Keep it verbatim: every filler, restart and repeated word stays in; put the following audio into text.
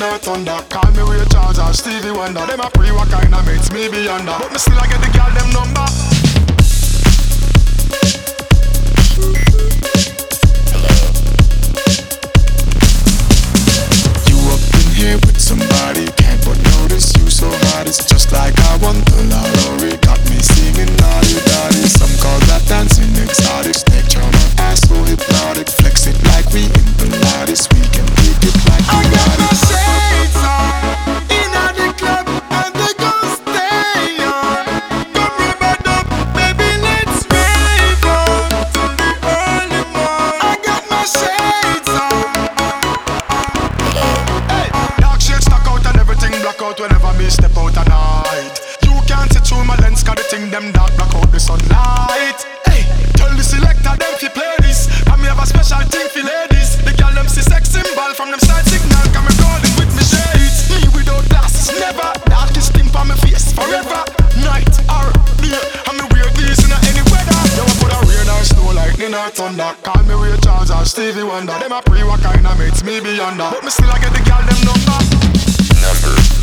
or thunder. Call me Ray Charles or Stevie Wonder. Them a pre what kind of mates me be under. But me still I get the girl them number. You up in here with somebody, can't but notice you so hard. It's just like I won the lottery. Got me singing naughty daddy. Some call that dancing exotic. Snake charmer, ass so hypnotic. Flex it like we in Pilates. We can kick it like we got it. I got my shades on, in at the club, and they gon' stay on. Come rub it up, baby, let's rave on till the early morning. I got my shades on. Hey, dark shades stuck out and everything black out whenever me step out at night. You can't see through my lens, cause the thing them dark block out the sunlight. Hey, tell the selector them fi play this, and me have a special thing for ladies. The girl them see sex symbol from them side signal, can me rolling with me shades. Me without glasses, never. Darkest thing for me face, forever. Night or day, and me wear these in any weather. You a put a rain or snow, lightning or thunder. Call me Ray Charles or Stevie Wonder. Them a pre what kind of mates me be under. But me still I get the girl them number. Number